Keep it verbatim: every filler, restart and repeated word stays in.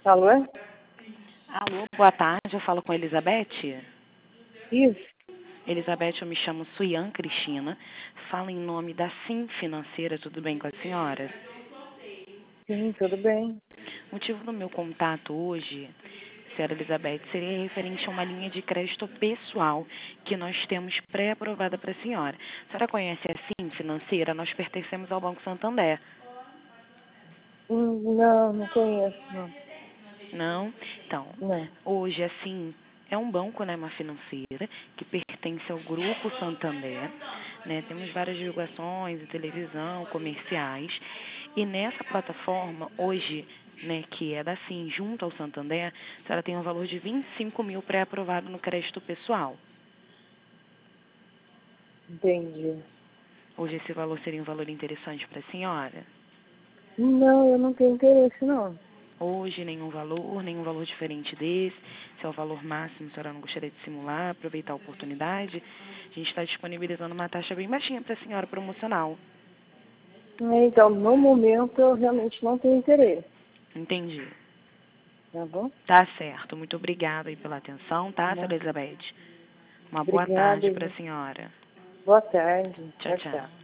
Alô? Alô, boa tarde, eu falo com a Elizabeth. Isso. Elizabeth, eu me chamo Suyan Cristina, falo em nome da Sim Financeira, tudo bem com a senhora? Sim, tudo bem. O motivo do meu contato hoje, senhora Elizabeth, seria referente a uma linha de crédito pessoal que nós temos pré-aprovada para a senhora. A senhora conhece a Sim Financeira? Nós pertencemos ao Banco Santander. Hum, Não, não conheço, não. Não? Então, Não. hoje, assim, é um banco, né, uma financeira, que pertence ao Grupo Santander, né, temos várias divulgações em televisão, comerciais, e nessa plataforma, hoje, né, que é da Sim, junto ao Santander, a senhora tem um valor de vinte e cinco mil pré-aprovado no crédito pessoal. Entendi. Hoje esse valor seria um valor interessante para a senhora? Não, eu não tenho interesse, não. Hoje, nenhum valor, nenhum valor diferente desse. Se é o valor máximo, a senhora não gostaria de simular, aproveitar a oportunidade, a gente está disponibilizando uma taxa bem baixinha para a senhora promocional. É, Então, no momento, eu realmente não tenho interesse. Entendi. Tá bom? Tá certo. Muito obrigada aí pela atenção, tá, senhora Não. Elizabeth? Uma boa Obrigada. tarde para a senhora. Boa tarde. Tchau, Tchau, tchau. tchau.